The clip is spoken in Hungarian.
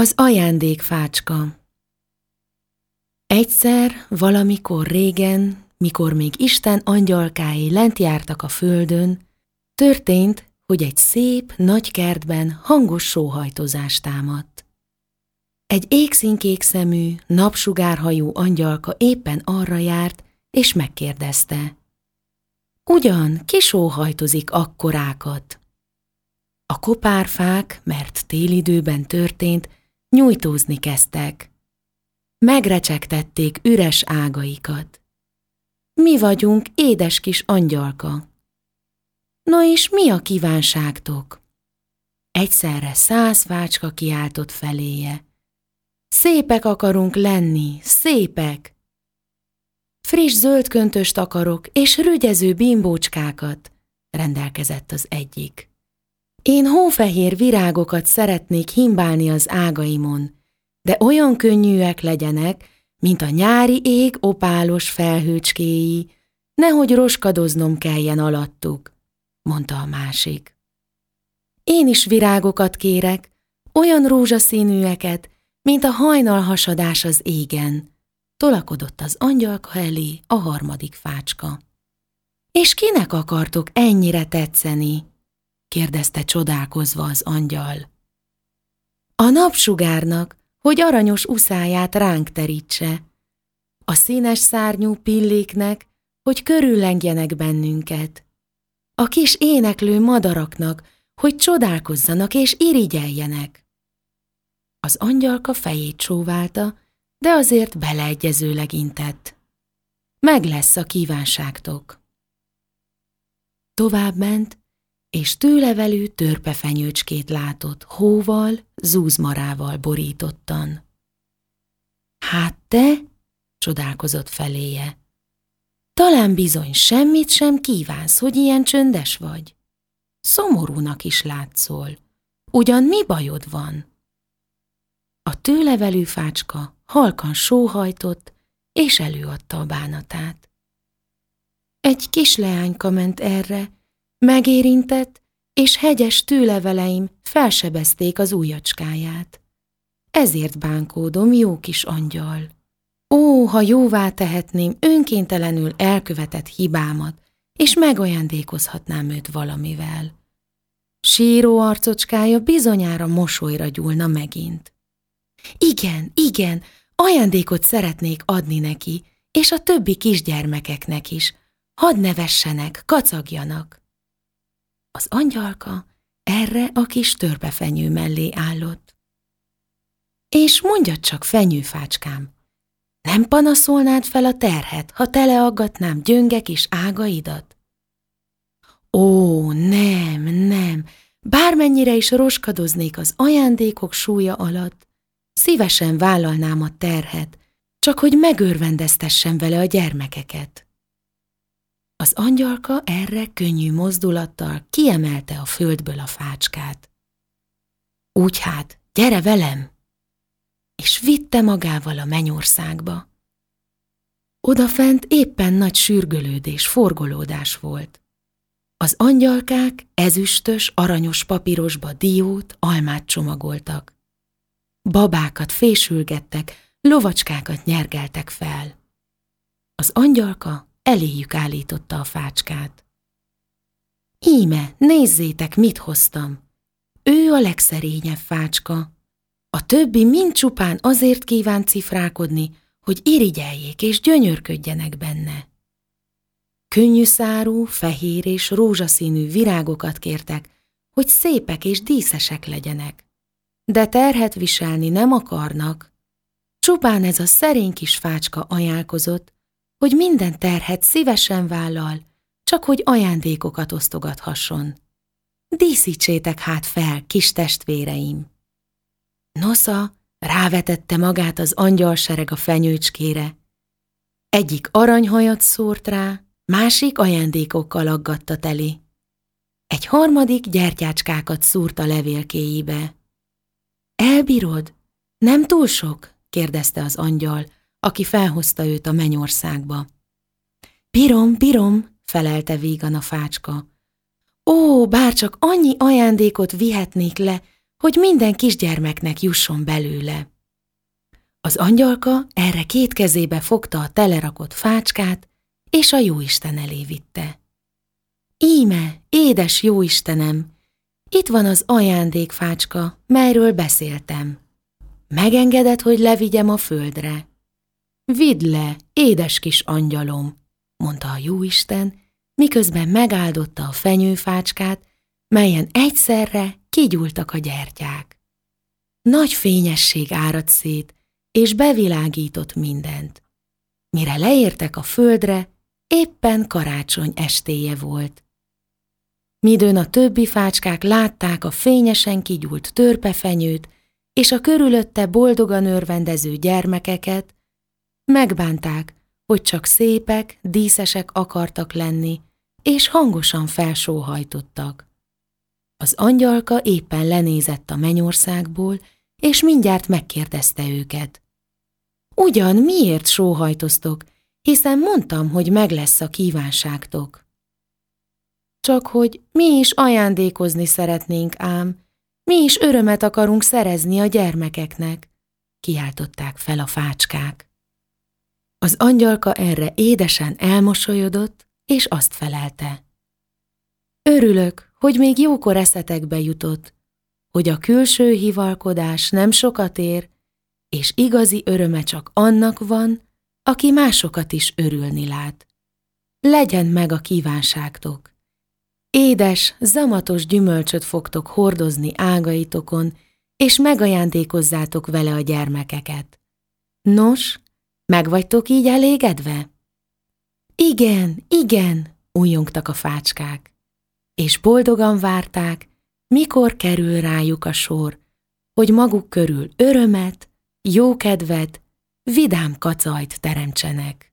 Az ajándékfácska. Egyszer, valamikor régen, mikor még Isten angyalkái lent jártak a földön, történt, hogy egy szép, nagy kertben hangos sóhajtozás támadt. Egy égszínkék szemű, napsugárhajú angyalka éppen arra járt, és megkérdezte: ugyan, ki sóhajtozik akkorákat? A kopárfák, mert télidőben történt, nyújtózni kezdtek. Megrecsegtették üres ágaikat. Mi vagyunk, édes kis angyalka. Na és mi a kívánságtok? Egyszerre 100 fácska kiáltott feléje. Szépek akarunk lenni, szépek! Friss zöld köntöst akarok, és rügyező bimbócskákat, rendelkezett az egyik. Én hófehér virágokat szeretnék himbálni az ágaimon, de olyan könnyűek legyenek, mint a nyári ég opálos felhőcskéi, nehogy roskadoznom kelljen alattuk, mondta a másik. Én is virágokat kérek, olyan rózsaszínűeket, mint a hajnalhasadás az égen, tolakodott az angyalka elé a harmadik fácska. És kinek akartok ennyire tetszeni? kérdezte csodálkozva az angyal. A napsugárnak, hogy aranyos uszáját ránk terítse, a színes szárnyú pilléknek, hogy körüllengjenek bennünket, a kis éneklő madaraknak, hogy csodálkozzanak és irigyeljenek. Az angyalka fejét csóválta, de azért beleegyezőleg intett. Meg lesz a kívánságtok. Továbbment, és tőlevelű törpefenyőcskét látott, hóval, zúzmarával borítottan. Hát te, csodálkozott feléje, talán bizony semmit sem kívánsz, hogy ilyen csöndes vagy. Szomorúnak is látszol. Ugyan mi bajod van? A tőlevelű fácska halkan sóhajtott, és előadta a bánatát. Egy kisleányka ment erre, megérintett, és hegyes tőleveleim felsebezték az ujjacskáját. Ezért bánkódom, jó kis angyal. Ó, ha jóvá tehetném önkéntelenül elkövetett hibámat, és megajándékozhatnám őt valamivel. Síró arcocskája bizonyára mosolyra gyúlna megint. Igen, ajándékot szeretnék adni neki, és a többi kisgyermekeknek is. Hadd nevessenek, kacagjanak. Az angyalka erre a kis törpefenyő mellé állott. És mondjad csak, fenyőfácskám, nem panaszolnád fel a terhet, ha teleaggatnám gyönge kis ágaidat? Ó, nem, bármennyire is roskadoznék az ajándékok súlya alatt, szívesen vállalnám a terhet, csak hogy megörvendeztessem vele a gyermekeket. Az angyalka erre könnyű mozdulattal kiemelte a földből a fácskát. Úgy hát, gyere velem! És vitte magával a mennyországba. Odafent éppen nagy sürgölődés, forgolódás volt. Az angyalkák ezüstös, aranyos papírosba diót, almát csomagoltak. Babákat fésülgettek, lovacskákat nyergeltek fel. Az angyalka eléjük állította a fácskát. Íme, nézzétek, mit hoztam! Ő a legszerényebb fácska. A többi mind csupán azért kíván cifrálkodni, hogy irigyeljék és gyönyörködjenek benne. Könnyű szárú, fehér és rózsaszínű virágokat kértek, hogy szépek és díszesek legyenek. De terhet viselni nem akarnak. Csupán ez a szerény kis fácska ajánlkozott, hogy minden terhet szívesen vállal, csak hogy ajándékokat osztogathasson. Díszítsétek hát fel, kis testvéreim! Nosza rávetette magát az angyalsereg a fenyőcskére. Egyik aranyhajat szórt rá, másik ajándékokkal aggatta teli. Egy harmadik gyertyácskákat szúrt a levélkéjébe. Elbírod? Nem túl sok? kérdezte az angyal, aki felhozta őt a mennyországba. Bírom, felelte vígan a fácska. Ó, bárcsak annyi ajándékot vihetnék le, hogy minden kisgyermeknek jusson belőle. Az angyalka erre 2 kezébe fogta a telerakott fácskát, és a Jóisten elé vitte. Íme, édes Jóistenem, itt van az ajándékfácska, melyről beszéltem. Megengeded, hogy levigyem a földre? Vidd le, édes kis angyalom, mondta a Jóisten, miközben megáldotta a fenyőfácskát, melyen egyszerre kigyúltak a gyertyák. Nagy fényesség áradt szét, és bevilágított mindent. Mire leértek a földre, éppen karácsony estéje volt. Midőn a többi fácskák látták a fényesen kigyúlt törpefenyőt és a körülötte boldogan örvendező gyermekeket, megbánták, hogy csak szépek, díszesek akartak lenni, és hangosan felsóhajtottak. Az angyalka éppen lenézett a mennyországból, és mindjárt megkérdezte őket. Ugyan miért sóhajtoztok, hiszen mondtam, hogy meg lesz a kívánságtok. Csak hogy mi is ajándékozni szeretnénk ám, mi is örömet akarunk szerezni a gyermekeknek, kiáltották fel a fácskák. Az angyalka erre édesen elmosolyodott, és azt felelte. Örülök, hogy még jókor eszetekbe jutott, hogy a külső hivalkodás nem sokat ér, és igazi öröme csak annak van, aki másokat is örülni lát. Legyen meg a kívánságtok. Édes, zamatos gyümölcsöt fogtok hordozni ágaitokon, és megajándékozzátok vele a gyermekeket. Nos, meg vagytok így elégedve? Igen, igen, újjongtak a fácskák, és boldogan várták, mikor kerül rájuk a sor, hogy maguk körül örömet, jókedvet, vidám kacajt teremtsenek.